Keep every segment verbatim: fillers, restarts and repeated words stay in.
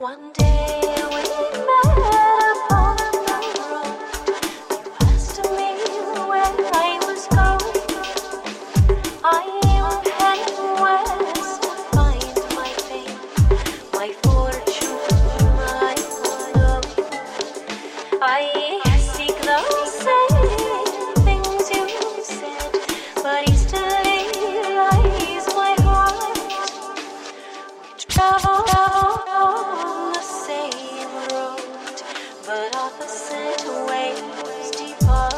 One day we met upon the road. You asked me where I was going. I am heading west to find my fame, my fortune, my love. I seek the same things you said, but easterly lies my heart. We travel on the same road, but opposite ways depart.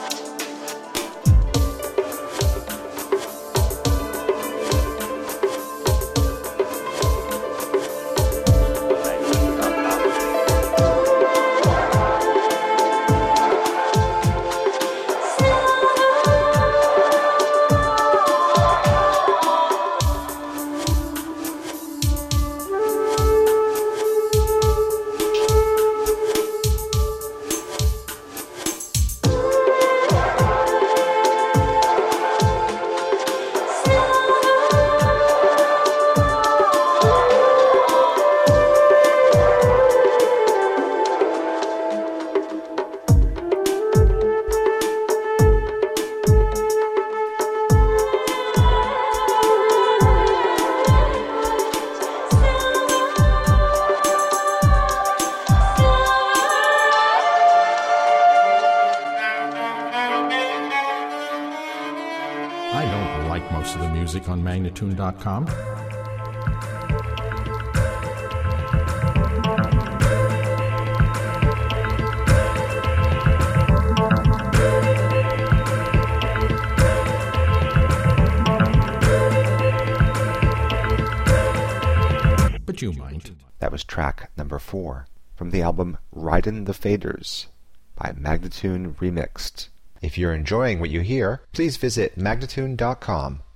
I don't like most of the music on Magnatune dot com. But you might. That was track number four from the album Ridin' the Faders by Magnatune Remixed. If you're enjoying what you hear, please visit Magnatune dot com